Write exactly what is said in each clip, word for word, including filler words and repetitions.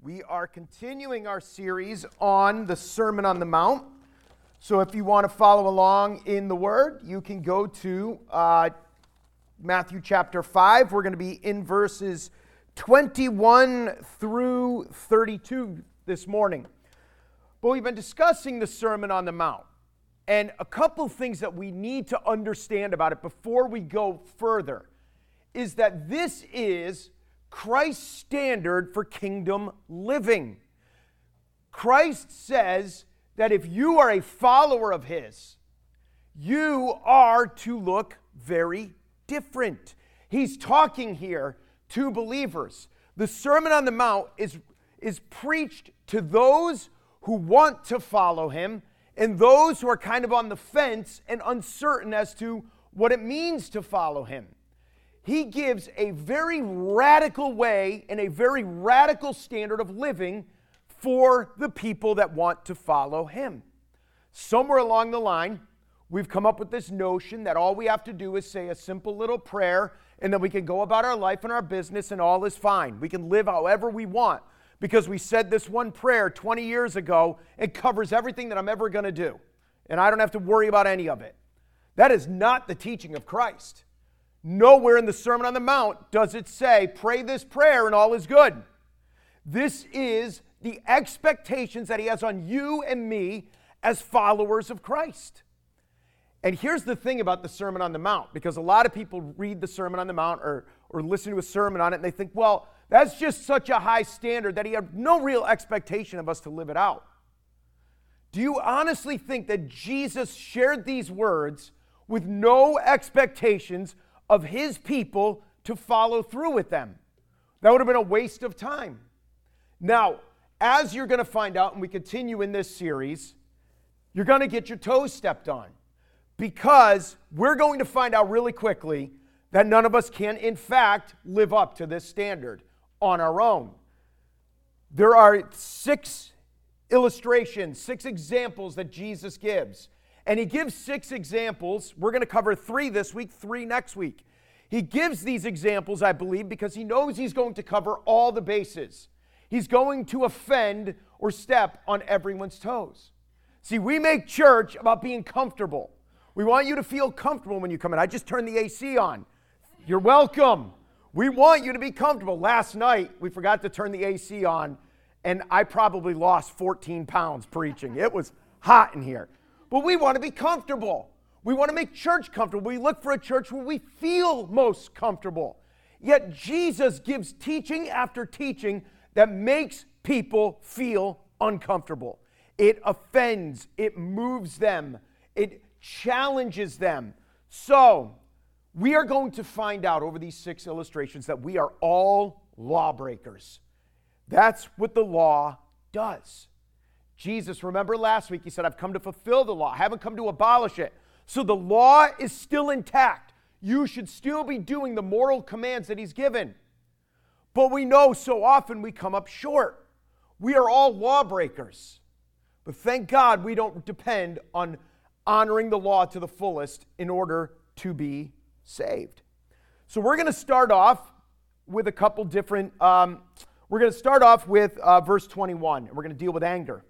We are continuing our series on the Sermon on the Mount. So if you want to follow along in the Word, you can go to uh, Matthew chapter five. We're going to be in verses twenty-one through thirty-two this morning. But we've been discussing the Sermon on the Mount. And a couple things that we need to understand about it before we go further is that this is Christ's standard for kingdom living. Christ says that if you are a follower of His, you are to look very different. He's talking here to believers. The Sermon on the Mount is, is preached to those who want to follow Him and those who are kind of on the fence and uncertain as to what it means to follow Him. He gives a very radical way and a very radical standard of living for the people that want to follow Him. Somewhere along the line, we've come up with this notion that all we have to do is say a simple little prayer and then we can go about our life and our business and all is fine. We can live however we want because we said this one prayer twenty years ago. It covers everything that I'm ever going to do, and I don't have to worry about any of it. That is not the teaching of Christ. Nowhere in the Sermon on the Mount does it say, pray this prayer and all is good. This is the expectations that He has on you and me as followers of Christ. And here's the thing about the Sermon on the Mount, because a lot of people read the Sermon on the Mount or, or listen to a sermon on it and they think, well, that's just such a high standard that He had no real expectation of us to live it out. Do you honestly think that Jesus shared these words with no expectations of His people to follow through with them? That would have been a waste of time. Now, as you're going to find out, and we continue in this series, you're going to get your toes stepped on, because we're going to find out really quickly that none of us can, in fact, live up to this standard on our own. There are six illustrations, six examples that Jesus gives. And He gives six examples. We're going to cover three this week, three next week. He gives these examples, I believe, because He knows He's going to cover all the bases. He's going to offend or step on everyone's toes. See, we make church about being comfortable. We want you to feel comfortable when you come in. I just turned the A C on. You're welcome. We want you to be comfortable. Last night, we forgot to turn the A C on, and I probably lost fourteen pounds preaching. It was hot in here. But we want to be comfortable. We want to make church comfortable. We look for a church where we feel most comfortable. Yet Jesus gives teaching after teaching that makes people feel uncomfortable. It offends. It moves them. It challenges them. So, we are going to find out over these six illustrations that we are all lawbreakers. That's what the law does. Jesus, remember last week, He said, I've come to fulfill the law. I haven't come to abolish it. So the law is still intact. You should still be doing the moral commands that He's given. But we know so often we come up short. We are all lawbreakers. But thank God we don't depend on honoring the law to the fullest in order to be saved. So we're going to start off with a couple different, um, we're going to start off with uh, verse twenty-one, and we're going to deal with anger.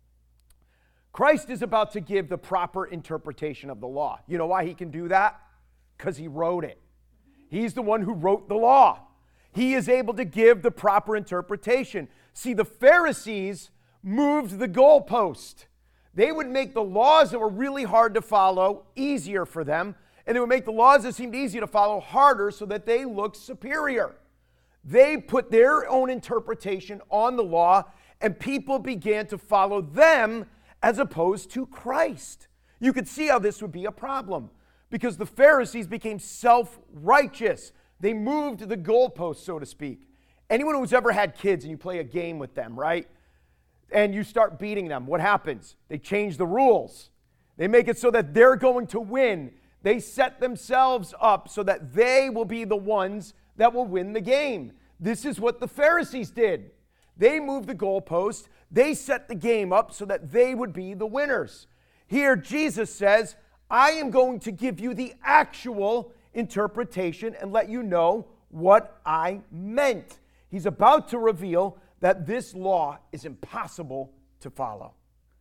Christ is about to give the proper interpretation of the law. You know why He can do that? Because He wrote it. He's the one who wrote the law. He is able to give the proper interpretation. See, the Pharisees moved the goalpost. They would make the laws that were really hard to follow easier for them, and they would make the laws that seemed easy to follow harder so that they looked superior. They put their own interpretation on the law, and people began to follow them as opposed to Christ. You could see how this would be a problem because the Pharisees became self-righteous. They moved the goalpost, so to speak. Anyone who's ever had kids and you play a game with them, right? And you start beating them, what happens? They change the rules. They make it so that they're going to win. They set themselves up so that they will be the ones that will win the game. This is what the Pharisees did. They moved the goalpost. They set the game up so that they would be the winners. Here, Jesus says, I am going to give you the actual interpretation and let you know what I meant. He's about to reveal that this law is impossible to follow.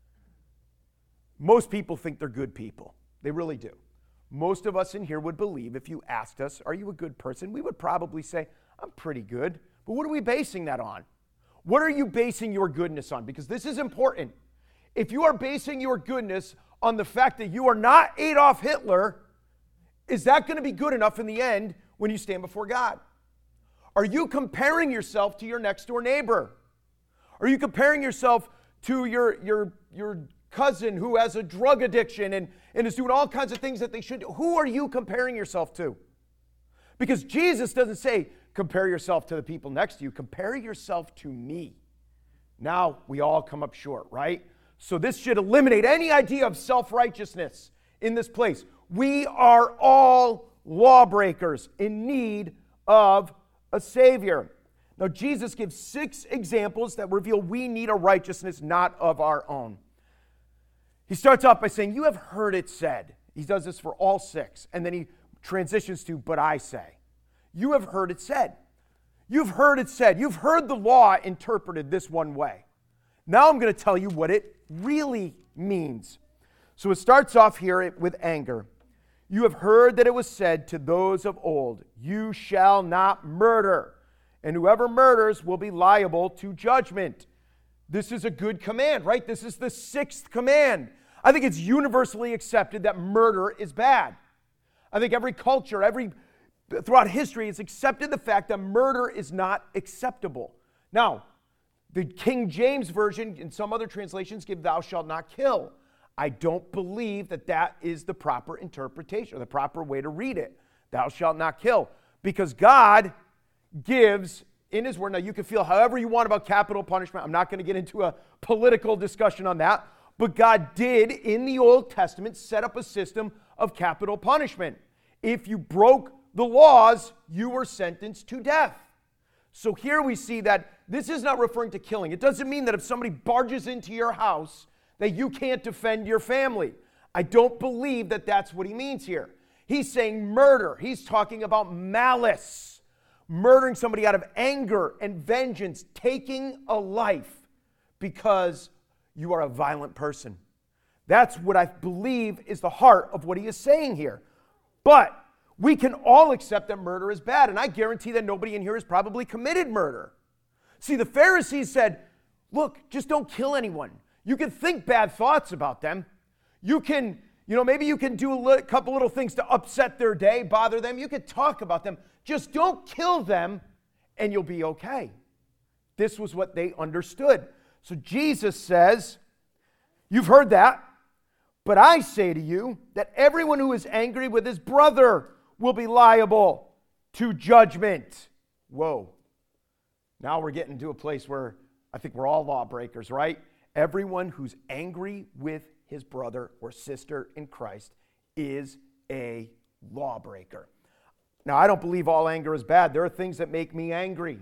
Most people think they're good people. They really do. Most of us in here would believe, if you asked us, are you a good person? We would probably say, I'm pretty good. But what are we basing that on? What are you basing your goodness on? Because this is important. If you are basing your goodness on the fact that you are not Adolf Hitler, is that going to be good enough in the end when you stand before God? Are you comparing yourself to your next door neighbor? Are you comparing yourself to your, your, your cousin who has a drug addiction and, and is doing all kinds of things that they should do? Who are you comparing yourself to? Because Jesus doesn't say, compare yourself to the people next to you. Compare yourself to me. Now, we all come up short, right? So this should eliminate any idea of self-righteousness in this place. We are all lawbreakers in need of a Savior. Now, Jesus gives six examples that reveal we need a righteousness not of our own. He starts off by saying, you have heard it said. He does this for all six. And then he transitions to, but I say. You have heard it said. You've heard it said. You've heard the law interpreted this one way. Now I'm going to tell you what it really means. So it starts off here with anger. You have heard that it was said to those of old, you shall not murder, and whoever murders will be liable to judgment. This is a good command, right? This is the sixth command. I think it's universally accepted that murder is bad. I think every culture, every throughout history has accepted the fact that murder is not acceptable. Now, the King James Version and some other translations give thou shalt not kill. I don't believe that that is the proper interpretation or the proper way to read it. Thou shalt not kill. Because God gives in his word, now you can feel however you want about capital punishment. I'm not going to get into a political discussion on that. But God did, in the Old Testament, set up a system of capital punishment. If you broke the laws, you were sentenced to death. So here we see that this is not referring to killing. It doesn't mean that if somebody barges into your house, that you can't defend your family. I don't believe that that's what he means here. He's saying murder. He's talking about malice. Murdering somebody out of anger and vengeance. Taking a life because you are a violent person. That's what I believe is the heart of what he is saying here. But we can all accept that murder is bad, and I guarantee that nobody in here has probably committed murder. See, the Pharisees said, look, just don't kill anyone. You can think bad thoughts about them. You can, you know, maybe you can do a li- couple little things to upset their day, bother them. You can talk about them. Just don't kill them, and you'll be okay. This was what they understood. So Jesus says, you've heard that, but I say to you that everyone who is angry with his brother will be liable to judgment. Whoa. Now we're getting to a place where I think we're all lawbreakers, right? Everyone who's angry with his brother or sister in Christ is a lawbreaker. Now, I don't believe all anger is bad. There are things that make me angry.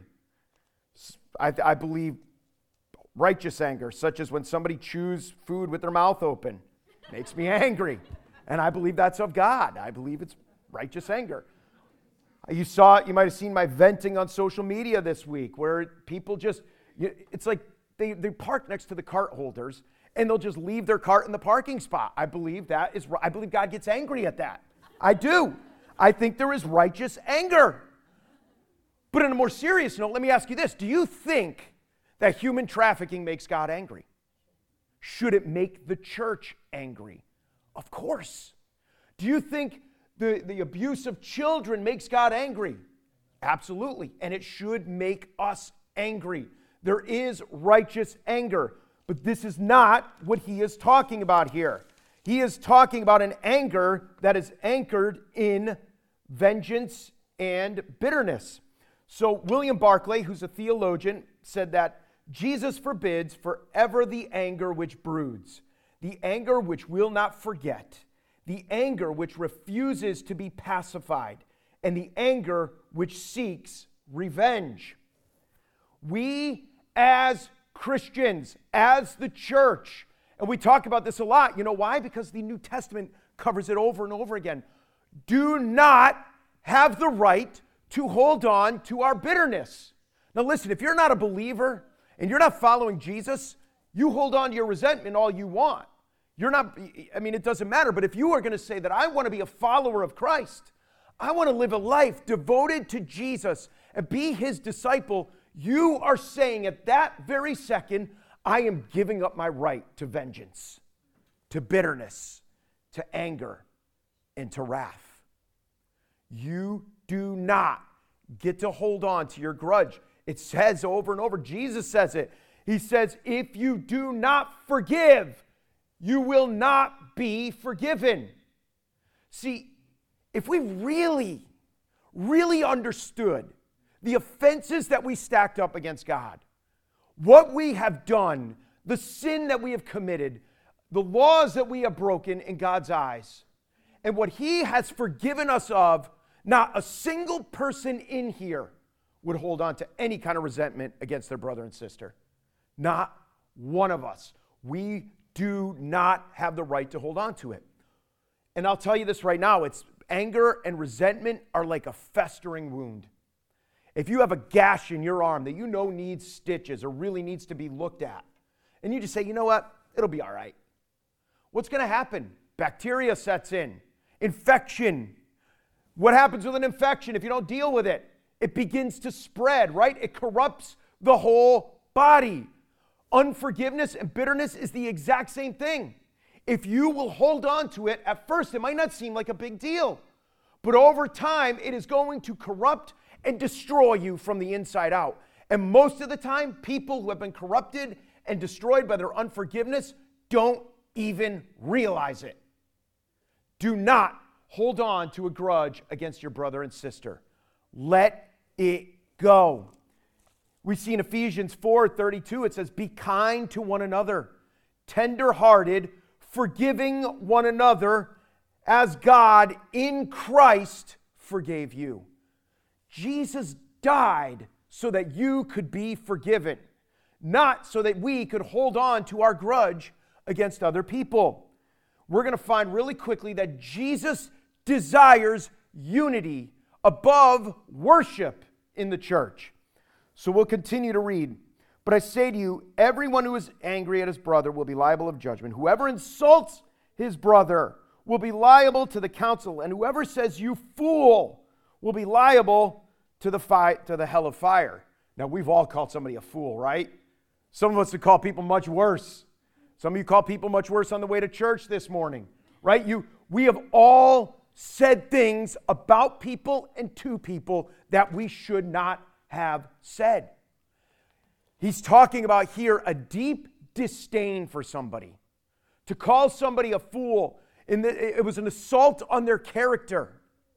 I, I believe righteous anger, such as when somebody chews food with their mouth open, makes me angry. And I believe that's of God. I believe it's righteous anger. You saw it, you might have seen my venting on social media this week, where people just, it's like they, they park next to the cart holders, and they'll just leave their cart in the parking spot. I believe that is, I believe God gets angry at that. I do. I think there is righteous anger. But on a more serious note, let me ask you this. Do you think that human trafficking makes God angry? Should it make the church angry? Of course. Do you think the, the abuse of children makes God angry? Absolutely. And it should make us angry. There is righteous anger. But this is not what he is talking about here. He is talking about an anger that is anchored in vengeance and bitterness. So William Barclay, who's a theologian, said that Jesus forbids forever the anger which broods, the anger which will not forget, the anger which refuses to be pacified, and the anger which seeks revenge. We as Christians, as the church, and we talk about this a lot. You know why? Because the New Testament covers it over and over again. Do not have the right to hold on to our bitterness. Now listen, if you're not a believer and you're not following Jesus, you hold on to your resentment all you want. You're not, I mean, it doesn't matter, but if you are going to say that I want to be a follower of Christ, I want to live a life devoted to Jesus and be his disciple, you are saying at that very second, I am giving up my right to vengeance, to bitterness, to anger, and to wrath. You do not get to hold on to your grudge. It says over and over, Jesus says it. He says, if you do not forgive, you will not be forgiven. See, if we really, really understood the offenses that we stacked up against God, what we have done, the sin that we have committed, the laws that we have broken in God's eyes, and what he has forgiven us of, not a single person in here would hold on to any kind of resentment against their brother and sister. Not one of us. We do not have the right to hold on to it. And I'll tell you this right now, it's anger and resentment are like a festering wound. If you have a gash in your arm that you know needs stitches or really needs to be looked at, and you just say, you know what, it'll be all right. What's going to happen? Bacteria sets in. Infection. What happens with an infection if you don't deal with it? It begins to spread, right? It corrupts the whole body. Unforgiveness and bitterness is the exact same thing. If you will hold on to it, at first it might not seem like a big deal, but over time it is going to corrupt and destroy you from the inside out. And most of the time, people who have been corrupted and destroyed by their unforgiveness don't even realize it. Do not hold on to a grudge against your brother and sister. Let it go. We see in Ephesians four thirty-two, it says, be kind to one another, tender-hearted, forgiving one another as God in Christ forgave you. Jesus died so that you could be forgiven, not so that we could hold on to our grudge against other people. We're going to find really quickly that Jesus desires unity above worship in the church. So we'll continue to read. But I say to you, everyone who is angry at his brother will be liable of judgment. Whoever insults his brother will be liable to the council, and whoever says you fool will be liable to the fi- to the hell of fire. Now, we've all called somebody a fool, right? Some of us have called people much worse. Some of you call people much worse on the way to church this morning, right? You, we have all said things about people and to people that we should not have said. He's talking about here a deep disdain for somebody. To call somebody a fool, in the, it was an assault on their character.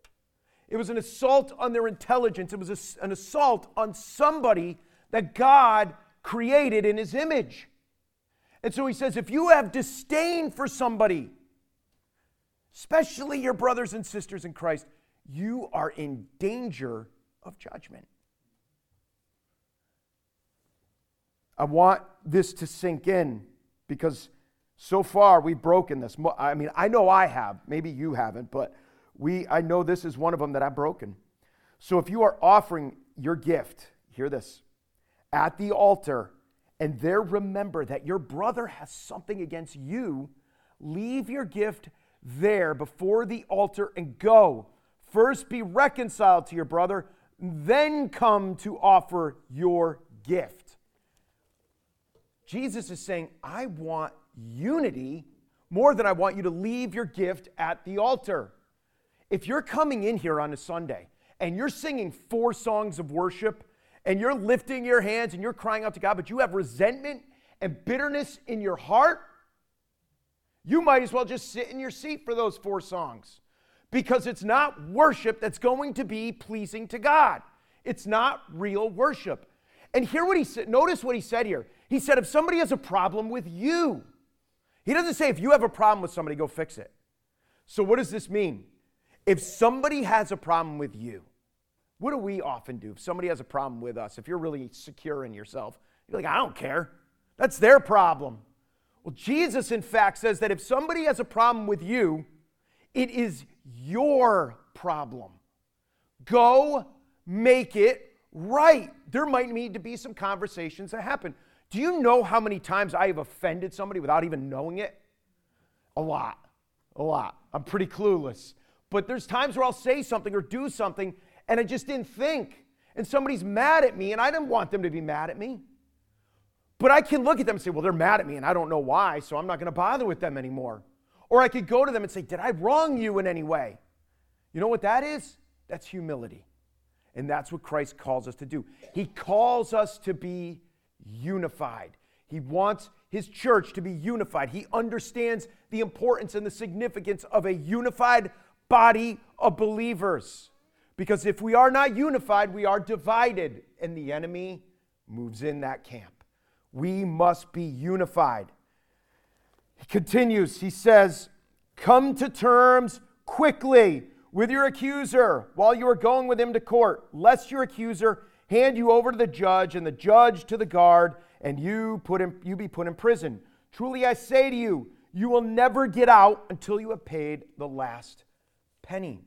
It was an assault on their intelligence. It was a, an assault on somebody that God created in his image. And so he says, if you have disdain for somebody, especially your brothers and sisters in Christ, you are in danger of judgment. I want this to sink in because so far we've broken this. I mean, I know I have. Maybe you haven't, but we. I know this is one of them that I've broken. So if you are offering your gift, hear this, at the altar, and there remember that your brother has something against you, leave your gift there before the altar and go. First be reconciled to your brother, then come to offer your gift. Jesus is saying, I want unity more than I want you to leave your gift at the altar. If you're coming in here on a Sunday and you're singing four songs of worship and you're lifting your hands and you're crying out to God, but you have resentment and bitterness in your heart, you might as well just sit in your seat for those four songs, because it's not worship that's going to be pleasing to God. It's not real worship. And hear what he said. Notice what he said here. He said, if somebody has a problem with you, he doesn't say if you have a problem with somebody, go fix it. So what does this mean? If somebody has a problem with you, what do we often do? If somebody has a problem with us, if you're really secure in yourself, you're like, I don't care. That's their problem. Well, Jesus, in fact, says that if somebody has a problem with you, it is your problem. Go make it right. There might need to be some conversations that happen. Do you know how many times I have offended somebody without even knowing it? A lot. A lot. I'm pretty clueless. But there's times where I'll say something or do something and I just didn't think. And somebody's mad at me and I didn't want them to be mad at me. But I can look at them and say, well, they're mad at me and I don't know why, so I'm not going to bother with them anymore. Or I could go to them and say, did I wrong you in any way? You know what that is? That's humility. And that's what Christ calls us to do. He calls us to be unified. He wants his church to be unified. He understands the importance and the significance of a unified body of believers. Because if we are not unified, we are divided, and the enemy moves in that camp. We must be unified. He continues, he says, come to terms quickly with your accuser while you are going with him to court, lest your accuser hand you over to the judge, and the judge to the guard, and you put in, you be put in prison. Truly I say to you, you will never get out until you have paid the last penny.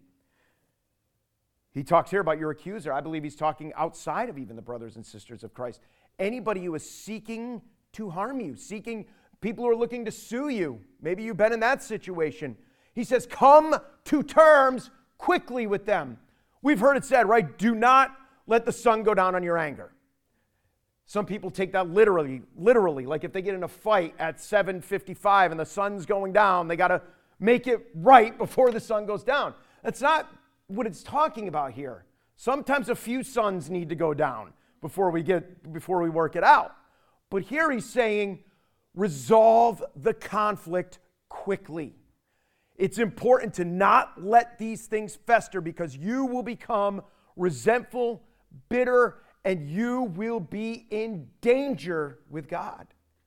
He talks here about your accuser. I believe he's talking outside of even the brothers and sisters of Christ. Anybody who is seeking to harm you, seeking people who are looking to sue you. Maybe you've been in that situation. He says, come to terms quickly with them. We've heard it said, right? Do not let the sun go down on your anger. Some people take that literally, literally, like if they get in a fight at seven fifty-five and the sun's going down, they got to make it right before the sun goes down. That's not what it's talking about here. Sometimes a few suns need to go down before we get before we work it out. But here he's saying, resolve the conflict quickly. It's important to not let these things fester because you will become resentful, bitter, and you will be in danger with God.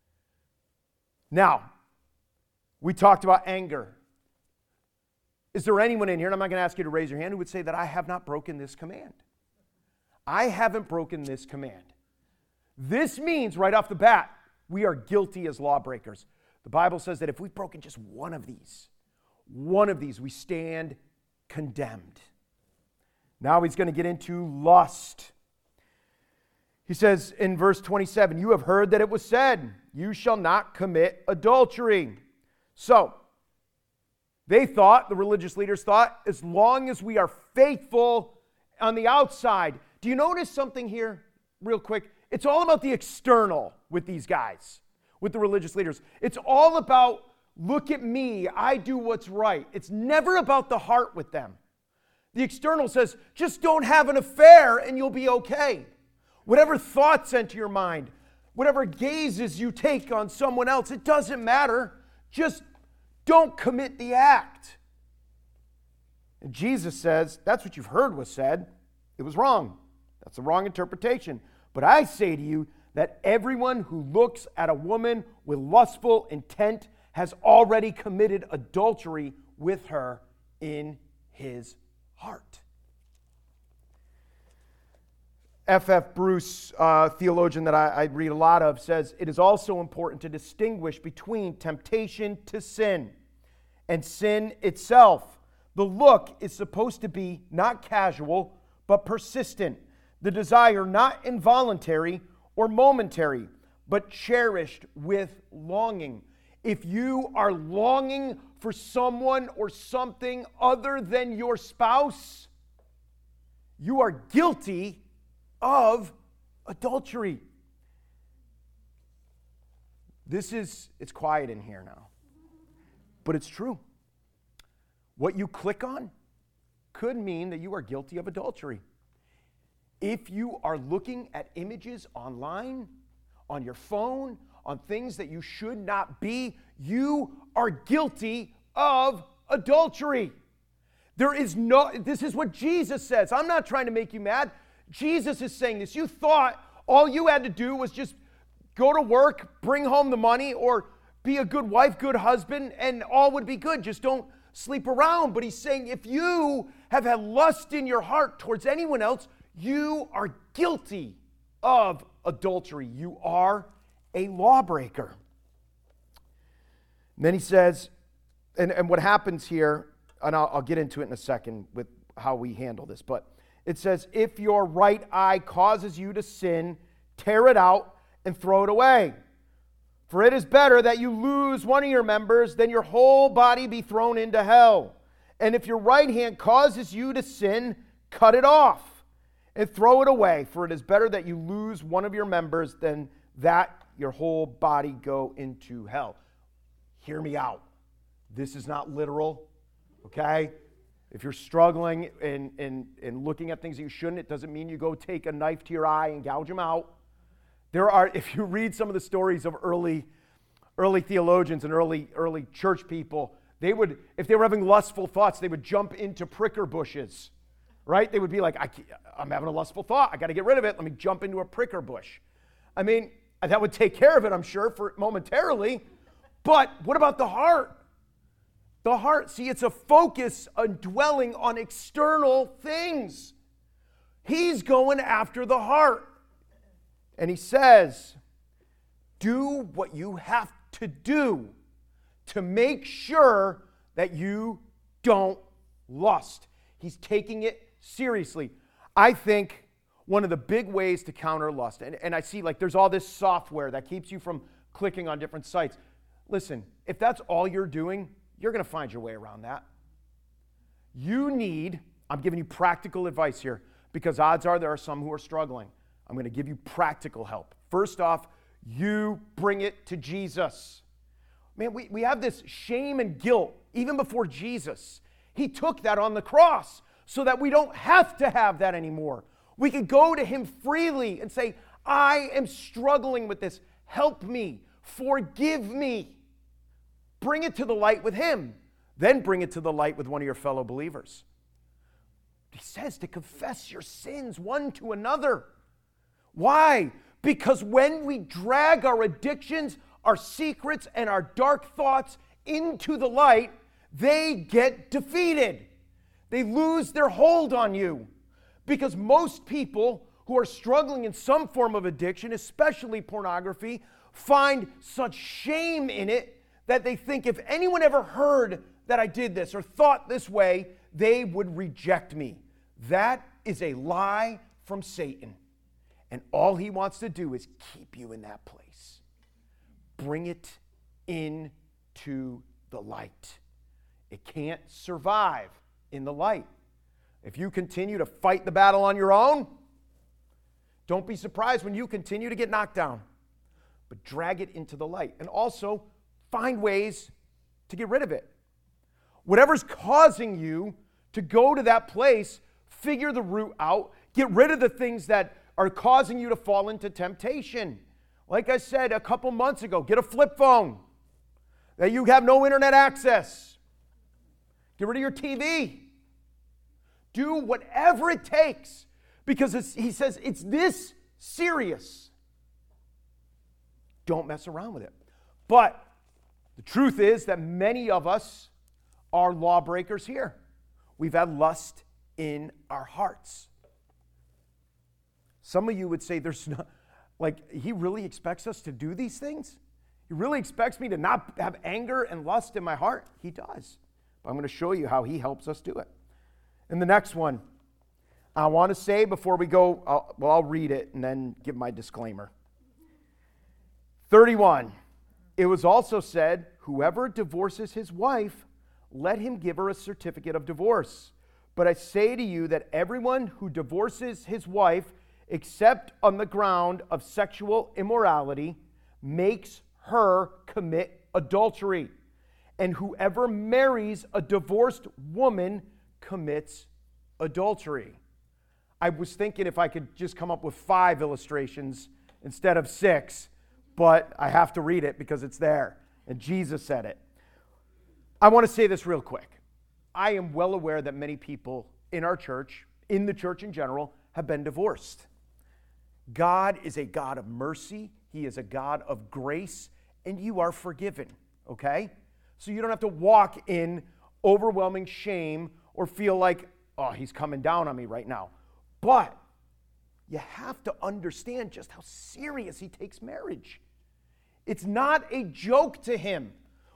Now, we talked about anger. Is there anyone in here, and I'm not going to ask you to raise your hand, who would say that I have not broken this command? I haven't broken this command. This means, right off the bat, we are guilty as lawbreakers. The Bible says that if we've broken just one of these, one of these, we stand condemned. Now he's going to get into lust. He says in verse twenty-seven, you have heard that it was said, you shall not commit adultery. So, they thought, the religious leaders thought, as long as we are faithful on the outside. Do you notice something here, real quick? It's all about the external with these guys, with the religious leaders. It's all about, look at me, I do what's right. It's never about the heart with them. The external says, just don't have an affair and you'll be okay. Whatever thoughts enter your mind, whatever gazes you take on someone else, it doesn't matter. Just don't commit the act. And Jesus says, that's what you've heard was said. It was wrong. That's the wrong interpretation. But I say to you that everyone who looks at a woman with lustful intent has already committed adultery with her in his heart. F F Bruce, uh, theologian that I, I read a lot of, says it is also important to distinguish between temptation to sin and sin itself. The look is supposed to be not casual, but persistent. The desire not involuntary or momentary, but cherished with longing. If you are longing for someone or something other than your spouse, you are guilty of adultery. This is, it's quiet in here now, but it's true. What you click on could mean that you are guilty of adultery. If you are looking at images online, on your phone, on things that you should not be, you are guilty of adultery. There is no, this is what Jesus says. I'm not trying to make you mad. Jesus is saying this. You thought all you had to do was just go to work, bring home the money, or be a good wife, good husband, and all would be good. Just don't sleep around. But he's saying if you have had lust in your heart towards anyone else, you are guilty of adultery. You are a lawbreaker. And then he says, and, and what happens here, and I'll, I'll get into it in a second with how we handle this, but It says, if your right eye causes you to sin, tear it out and throw it away. For it is better that you lose one of your members than your whole body be thrown into hell. And if your right hand causes you to sin, cut it off and throw it away. For it is better that you lose one of your members than that your whole body go into hell. Hear me out. This is not literal, okay? If you're struggling and, and, and looking at things that you shouldn't, it doesn't mean you go take a knife to your eye and gouge them out. There are, if you read some of the stories of early, early theologians and early, early church people, they would, if they were having lustful thoughts, they would jump into pricker bushes, right? They would be like, I I'm having a lustful thought. I got to get rid of it. Let me jump into a pricker bush. I mean, that would take care of it, I'm sure, for momentarily. But what about the heart? The heart, see, it's a focus on dwelling on external things. He's going after the heart. And he says, do what you have to do to make sure that you don't lust. He's taking it seriously. I think one of the big ways to counter lust, and, and I see like there's all this software that keeps you from clicking on different sites. Listen, if that's all you're doing, you're going to find your way around that. You need, I'm giving you practical advice here, because odds are there are some who are struggling. I'm going to give you practical help. First off, you bring it to Jesus. Man, we, we have this shame and guilt even before Jesus. He took that on the cross so that we don't have to have that anymore. We can go to him freely and say, I am struggling with this. Help me. Forgive me. Bring it to the light with him. Then bring it to the light with one of your fellow believers. He says to confess your sins one to another. Why? Because when we drag our addictions, our secrets, and our dark thoughts into the light, they get defeated. They lose their hold on you. Because most people who are struggling in some form of addiction, especially pornography, find such shame in it that they think if anyone ever heard that I did this or thought this way, they would reject me. That is a lie from Satan. And all he wants to do is keep you in that place. Bring it into the light. It can't survive in the light. If you continue to fight the battle on your own, don't be surprised when you continue to get knocked down. But drag it into the light. And also, find ways to get rid of it. Whatever's causing you to go to that place, figure the root out. Get rid of the things that are causing you to fall into temptation. Like I said a couple months ago, get a flip phone that you have no internet access. Get rid of your T V. Do whatever it takes because it's, he says it's this serious. Don't mess around with it. But the truth is that many of us are lawbreakers here. We've had lust in our hearts. Some of you would say, there's not, like, he really expects us to do these things? He really expects me to not have anger and lust in my heart? He does. But I'm going to show you how he helps us do it. And the next one, I want to say before we go, I'll, well, I'll read it and then give my disclaimer. thirty-one, it was also said, whoever divorces his wife, let him give her a certificate of divorce. But I say to you that everyone who divorces his wife, except on the ground of sexual immorality, makes her commit adultery. And whoever marries a divorced woman commits adultery. I was thinking if I could just come up with five illustrations instead of six, but I have to read it because it's there. And Jesus said it. I want to say this real quick. I am well aware that many people in our church, in the church in general, have been divorced. God is a God of mercy. He is a God of grace, and you are forgiven, okay? So you don't have to walk in overwhelming shame or feel like, oh, he's coming down on me right now. But you have to understand just how serious he takes marriage. It's not a joke to him.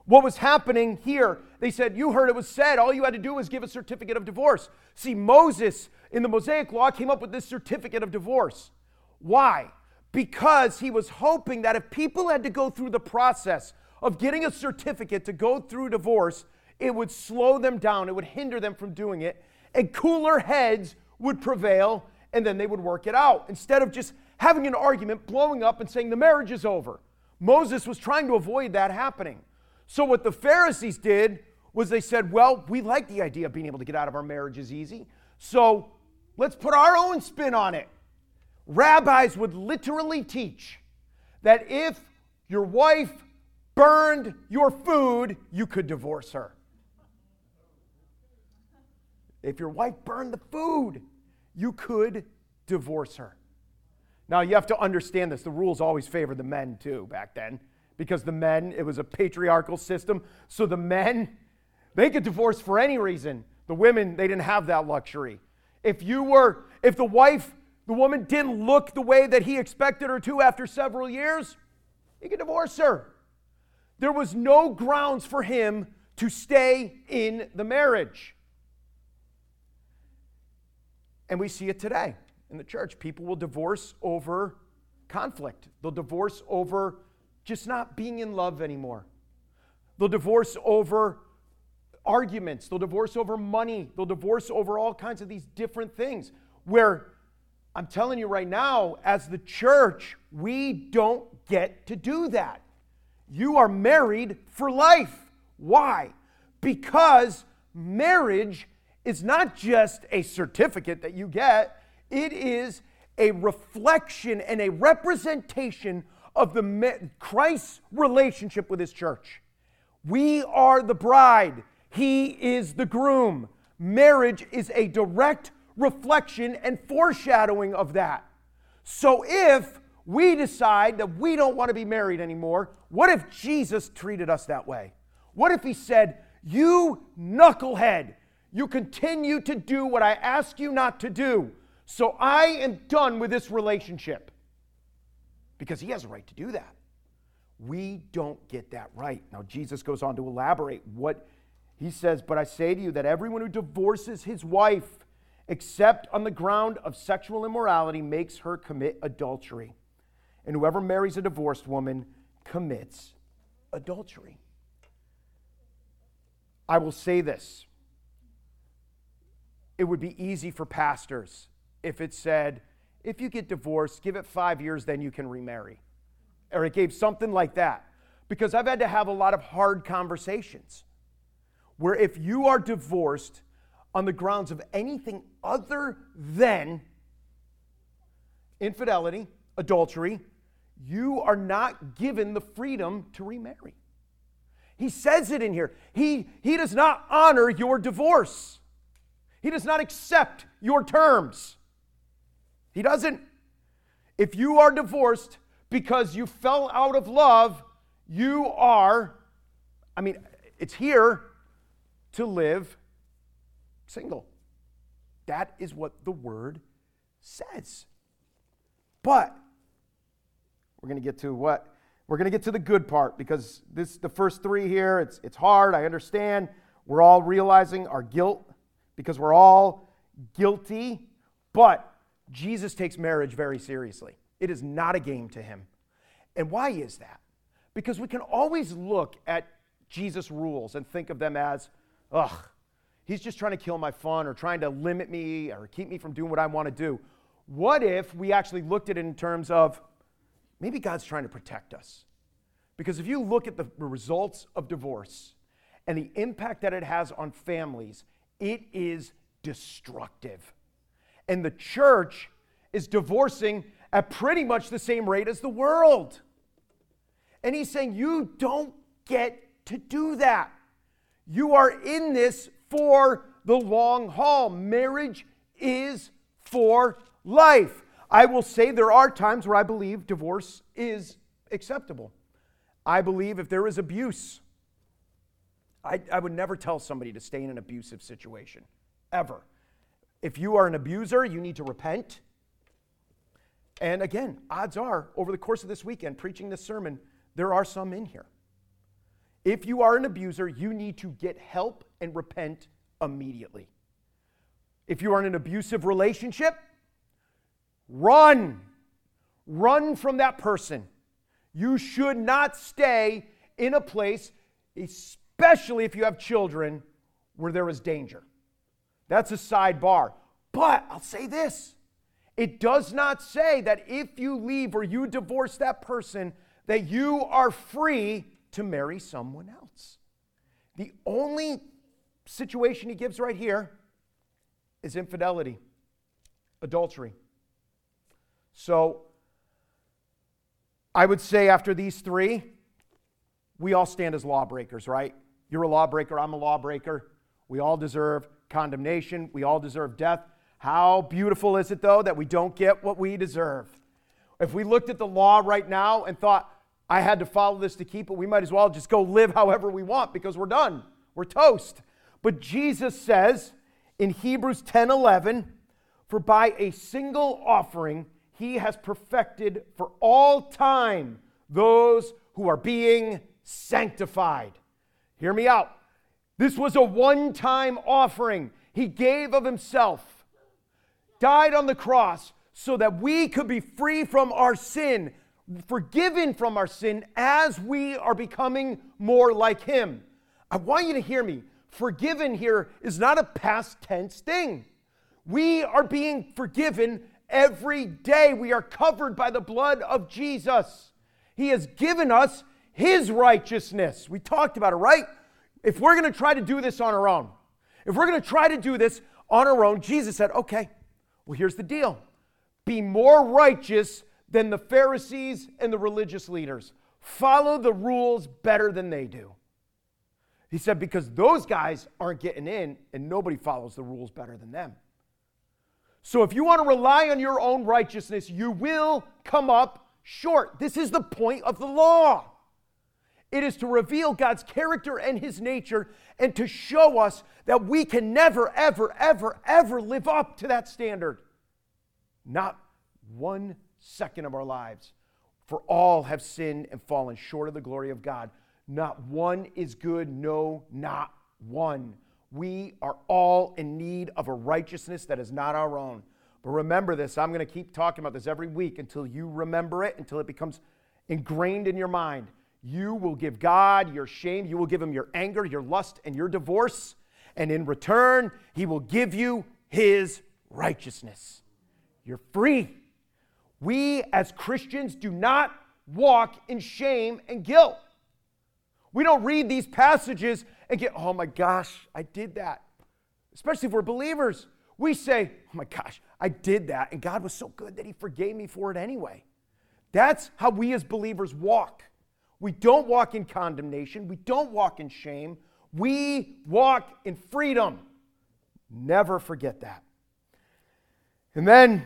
what was happening here. They said, you heard it was said, all you had to do was give a certificate of divorce. See, Moses in the Mosaic Law came up with this certificate of divorce. Why? Because he was hoping that if people had to go through the process of getting a certificate to go through divorce, it would slow them down, it would hinder them from doing it, and cooler heads would prevail, and then they would work it out. Instead of just having an argument, blowing up, and saying the marriage is over. Moses was trying to avoid that happening. So what the Pharisees did was they said, well, we like the idea of being able to get out of our marriages easy, so let's put our own spin on it. Rabbis would literally teach that if your wife burned your food, you could divorce her. If your wife burned the food, you could divorce her. Now, you have to understand this. The rules always favored the men, too, back then. Because the men, it was a patriarchal system. So the men, they could divorce for any reason. The women, they didn't have that luxury. If you were, if the wife, the woman didn't look the way that he expected her to after several years, he could divorce her. There was no grounds for him to stay in the marriage. And we see it today in the church. People will divorce over conflict. They'll divorce over just not being in love anymore. They'll divorce over arguments. They'll divorce over money. They'll divorce over all kinds of these different things. Where I'm telling you right now, as the church, we don't get to do that. You are married for life. Why? Because marriage is not just a certificate that you get, it is a reflection and a representation of the Christ's relationship with his church. We are the bride. He is the groom. Marriage is a direct reflection and foreshadowing of that. So if we decide that we don't want to be married anymore, what if Jesus treated us that way? What if he said, you knucklehead, you continue to do what I ask you not to do, so I am done with this relationship? Because he has a right to do that. We don't get that right. Now, Jesus goes on to elaborate what he says, but I say to you that everyone who divorces his wife, except on the ground of sexual immorality, makes her commit adultery. And whoever marries a divorced woman commits adultery. I will say this. It would be easy for pastors if it said, if you get divorced, give it five years, then you can remarry. Or it gave something like that. Because I've had to have a lot of hard conversations where if you are divorced on the grounds of anything other than infidelity, adultery, you are not given the freedom to remarry. He says it in here. He, he does not honor your divorce. He does not accept your terms. He doesn't. If you are divorced because you fell out of love, you are, I mean, it's here to live single. That is what the word says. But we're going to get to what? We're going to get to the good part, because this the first three here, it's it's hard, I understand. We're all realizing our guilt because we're all guilty, but Jesus takes marriage very seriously. It is not a game to him. And why is that? Because we can always look at Jesus' rules and think of them as, ugh, he's just trying to kill my fun or trying to limit me or keep me from doing what I want to do. What if we actually looked at it in terms of, maybe God's trying to protect us? Because if you look at the results of divorce and the impact that it has on families, it is destructive. And the church is divorcing at pretty much the same rate as the world. And he's saying, you don't get to do that. You are in this for the long haul. Marriage is for life. I will say there are times where I believe divorce is acceptable. I believe if there is abuse, I, I would never tell somebody to stay in an abusive situation, ever. If you are an abuser, you need to repent. And again, odds are, over the course of this weekend, preaching this sermon, there are some in here. If you are an abuser, you need to get help and repent immediately. If you are in an abusive relationship, run. Run from that person. You should not stay in a place, especially if you have children, where there is danger. That's a sidebar. But I'll say this. It does not say that if you leave or you divorce that person, that you are free to marry someone else. The only situation he gives right here is infidelity, adultery. So I would say after these three, we all stand as lawbreakers, right? You're a lawbreaker, I'm a lawbreaker. We all deserve condemnation. We all deserve death. How beautiful is it, though, that we don't get what we deserve? If we looked at the law right now and thought, I had to follow this to keep it, we might as well just go live however we want because we're done. We're toast. But Jesus says in Hebrews ten eleven, for by a single offering he has perfected for all time those who are being sanctified. Hear me out. This was a one-time offering. He gave of himself, died on the cross so that we could be free from our sin, forgiven from our sin as we are becoming more like him. I want you to hear me. Forgiven here is not a past tense thing. We are being forgiven every day. We are covered by the blood of Jesus. He has given us his righteousness. We talked about it, right? If we're going to try to do this on our own, if we're going to try to do this on our own, Jesus said, okay, well, here's the deal. Be more righteous than the Pharisees and the religious leaders. Follow the rules better than they do. He said, because those guys aren't getting in and nobody follows the rules better than them. So if you want to rely on your own righteousness, you will come up short. This is the point of the law. It is to reveal God's character and his nature and to show us that we can never, ever, ever, ever live up to that standard. Not one second of our lives. For all have sinned and fallen short of the glory of God. Not one is good, no, not one. We are all in need of a righteousness that is not our own. But remember this, I'm going to keep talking about this every week until you remember it, until it becomes ingrained in your mind. You will give God your shame, you will give him your anger, your lust, and your divorce, and in return, he will give you his righteousness. You're free. We as Christians do not walk in shame and guilt. We don't read these passages and get, oh my gosh, I did that. Especially if we're believers. We say, oh my gosh, I did that, and God was so good that he forgave me for it anyway. That's how we as believers walk. We don't walk in condemnation. We don't walk in shame. We walk in freedom. Never forget that. And then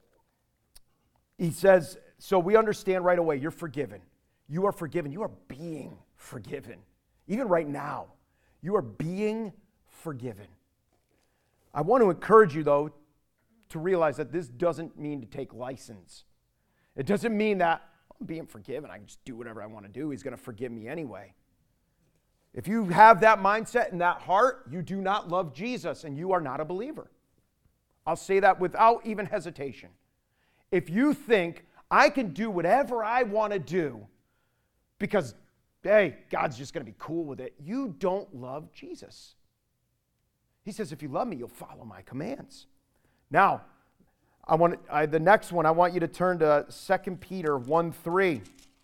he says, so we understand right away, you're forgiven. You are forgiven. You are being forgiven. Even right now, you are being forgiven. I want to encourage you, though, to realize that this doesn't mean to take license. It doesn't mean that I'm being forgiven. I can just do whatever I want to do. He's going to forgive me anyway. If you have that mindset and that heart, you do not love Jesus and you are not a believer. I'll say that without even hesitation. If you think I can do whatever I want to do because, hey, God's just going to be cool with it, you don't love Jesus. He says, if you love me, you'll follow my commands. Now, I want I, the next one, I want you to turn to Second Peter one three.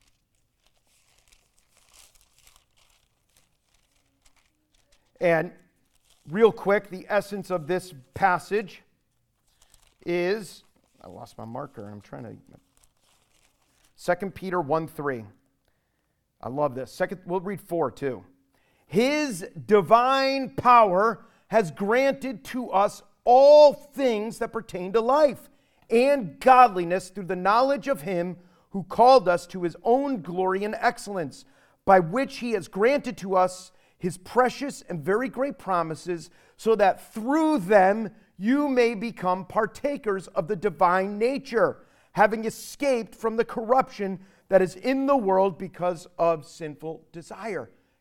And real quick, the essence of this passage is, I lost my marker, and I'm trying to, Second Peter one three. I love this. Second, we'll read four too. His divine power has granted to us all things that pertain to life and godliness through the knowledge of him who called us to his own glory and excellence, by which he has granted to us his precious and very great promises, so that through them you may become partakers of the divine nature, having escaped from the corruption that is in the world because of sinful desire.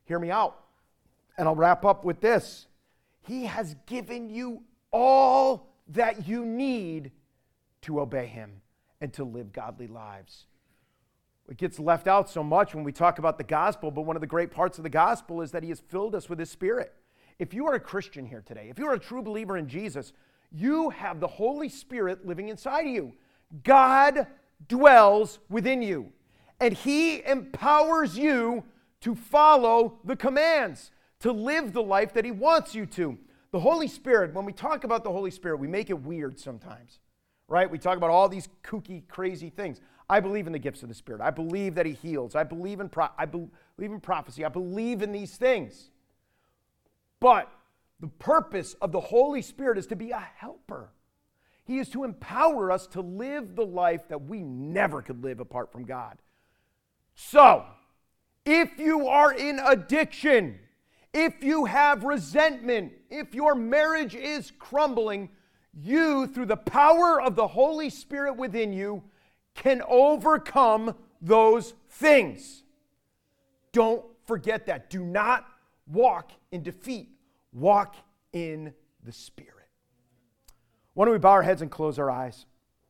Hear me out. And I'll wrap up with this. He has given you all that you need to obey him and to live godly lives. It gets left out so much when we talk about the gospel, but one of the great parts of the gospel is that he has filled us with his Spirit. If you are a Christian here today, if you are a true believer in Jesus, you have the Holy Spirit living inside of you. God dwells within you, and he empowers you to follow the commands, to live the life that he wants you to. The Holy Spirit, when we talk about the Holy Spirit, we make it weird sometimes, right? We talk about all these kooky, crazy things. I believe in the gifts of the Spirit. I believe that he heals. I believe in pro- I believe in prophecy. I believe in these things. But the purpose of the Holy Spirit is to be a helper. He is to empower us to live the life that we never could live apart from God. So, if you are in addiction, if you have resentment, if your marriage is crumbling, you, through the power of the Holy Spirit within you, can overcome those things. Don't forget that. Do not walk in defeat. Walk in the Spirit. Why don't we bow our heads and close our eyes?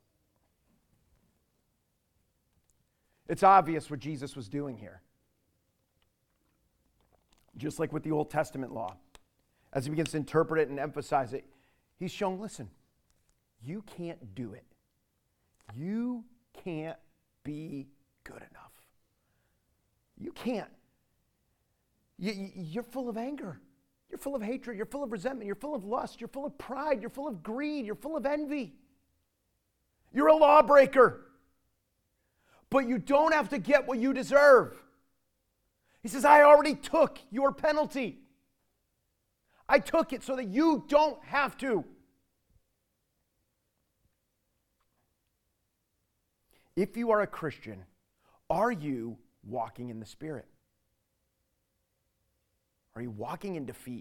It's obvious what Jesus was doing here. Just like with the Old Testament law. As he begins to interpret it and emphasize it, he's showing, listen, you can't do it. You can't be good enough. You can't. You, you're full of anger. You're full of hatred. You're full of resentment. You're full of lust. You're full of pride. You're full of greed. You're full of envy. You're a lawbreaker. But you don't have to get what you deserve. He says, I already took your penalty. I took it so that you don't have to. If you are a Christian, are you walking in the Spirit? Are you walking in defeat?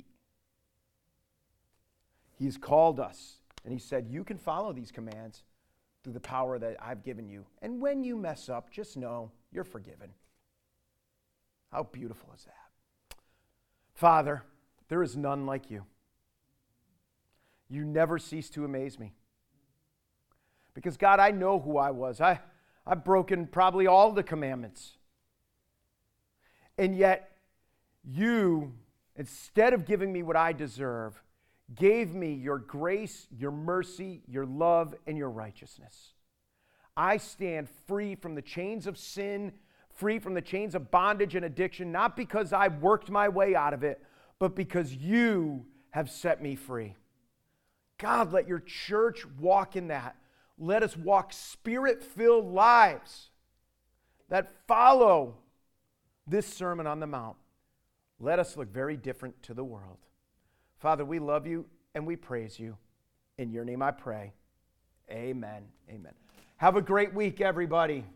He's called us, and he said, you can follow these commands through the power that I've given you. And when you mess up, just know you're forgiven. How beautiful is that? Father, there is none like you. You never cease to amaze me. Because, God, I know who I was. I, I've broken probably all the commandments. And yet, you, instead of giving me what I deserve, gave me your grace, your mercy, your love, and your righteousness. I stand free from the chains of sin, free from the chains of bondage and addiction, not because I worked my way out of it, but because you have set me free. God, let your church walk in that. Let us walk Spirit-filled lives that follow this Sermon on the Mount. Let us look very different to the world. Father, we love you and we praise you. In your name I pray. Amen. Amen. Have a great week, everybody.